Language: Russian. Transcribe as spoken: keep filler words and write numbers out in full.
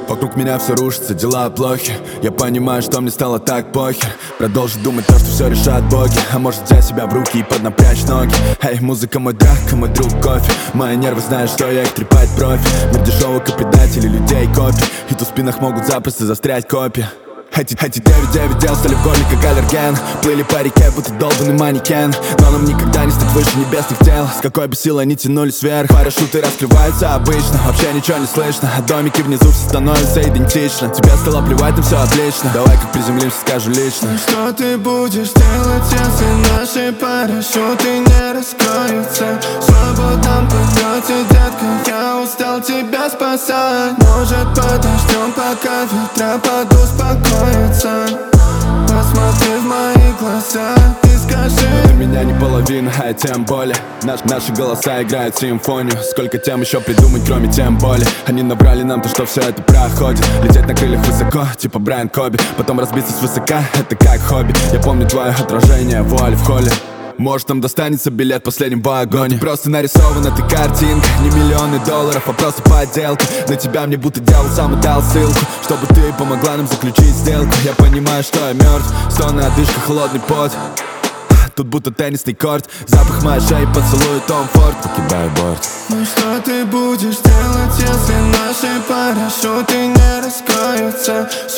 Вокруг меня все рушится, дела плохи. Я понимаю, что мне стало так похер. Продолжить думать то, что все решат боги. А может взять себя в руки и поднапрячь ноги. Эй, музыка мой драка, мой друг кофе. Мои нервы знают, что я их трепать профи. Мир дешевок и предателей, людей копий. И тут в спинах могут запросто застрять копья. Эти, эти девять девять дел стали в горле как аллерген. Плыли по реке, будто долбанный манекен. Но нам никогда не стать выше небесных тел. С какой бы силой они тянулись вверх. Парашюты раскрываются обычно, вообще ничего не слышно. А домики внизу все становятся идентично. Тебе стало плевать, на все отлично. Давай как приземлимся, скажу лично. Ну что ты будешь делать, если наши парашюты не раскроются? В свободном полете, детка, я устал тебя спасать. Может подождем, пока ветра падут спокойно. Посмотри в мои глаза и скажи: но ты меня не половина, а тем более Наш, Наши голоса играют симфонию. Сколько тем еще придумать, кроме тем более. Они набрали нам то, что все это проходит. Лететь на крыльях высоко, типа Брайан Коби. Потом разбиться свысока, это как хобби. Я помню твое отражение, вуаль в холле. Может, нам достанется билет в последнем вагоне. Просто нарисована ты картинка. Не миллионы долларов, а просто подделка. На тебя мне будто дьявол сам дал ссылку, чтобы ты помогла нам заключить сделку. Я понимаю, что я мертв. Стоны, одышка, холодный пот. Тут будто теннисный корт. Запах моей шеи, поцелуй, Том Форд. Покидаю борт. Ну что ты будешь делать, если наши парашюты не раскроются? В